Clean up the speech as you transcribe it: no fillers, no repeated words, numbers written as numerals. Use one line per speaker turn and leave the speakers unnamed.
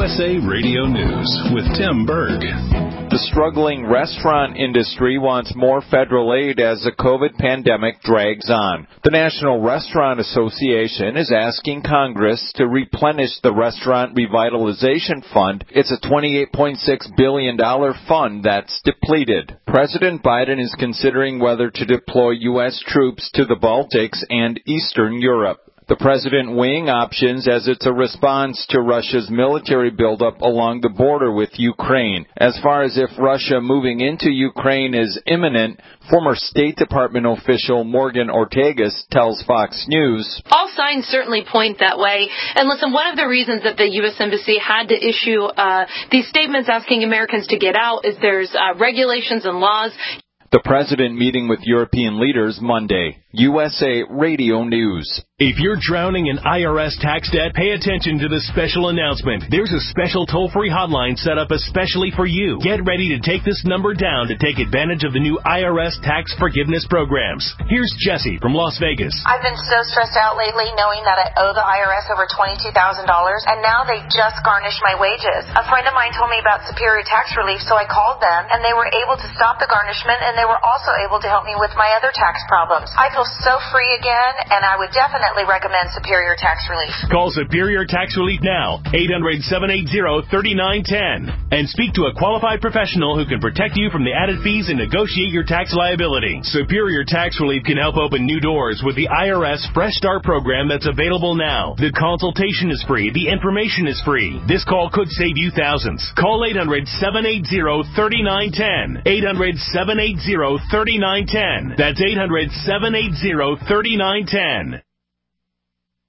USA Radio News with Tim Berg.
The struggling restaurant industry wants more federal aid as the COVID pandemic drags on. The National Restaurant Association is asking Congress to replenish the Restaurant Revitalization Fund. It's a $28.6 billion fund that's depleted. President Biden is considering whether to deploy U.S. troops to the Baltics and Eastern Europe. The president weighing options as it's a response to Russia's military buildup along the border with Ukraine. As far as if Russia moving into Ukraine is imminent, former State Department official Morgan Ortagus tells Fox News,
all signs certainly point that way. And listen, one of the reasons that the U.S. Embassy had to issue these statements asking Americans to get out is there's regulations and laws.
The president meeting with European leaders Monday. USA Radio News.
If you're drowning in IRS tax debt, pay attention to this special announcement. There's a special toll-free hotline set up especially for you. Get ready to take this number down to take advantage of the new IRS tax forgiveness programs. Here's Jesse from Las Vegas.
I've been so stressed out lately knowing that I owe the IRS over $22,000, and now they just garnished my wages. A friend of mine told me about Superior Tax Relief, so I called them, and they were able to stop the garnishment, and they were also able to help me with my other tax problems. I feel so free again, and I would definitely recommend Superior Tax Relief.
Call Superior Tax Relief now, 800-780-3910, and speak to a qualified professional who can protect you from the added fees and negotiate your tax liability. Superior Tax Relief can help open new doors with the IRS Fresh Start program that's available now. The consultation is free. The information is free. This call could save you thousands. Call 800-780-3910. 800-780-3910. That's 800-780-3910.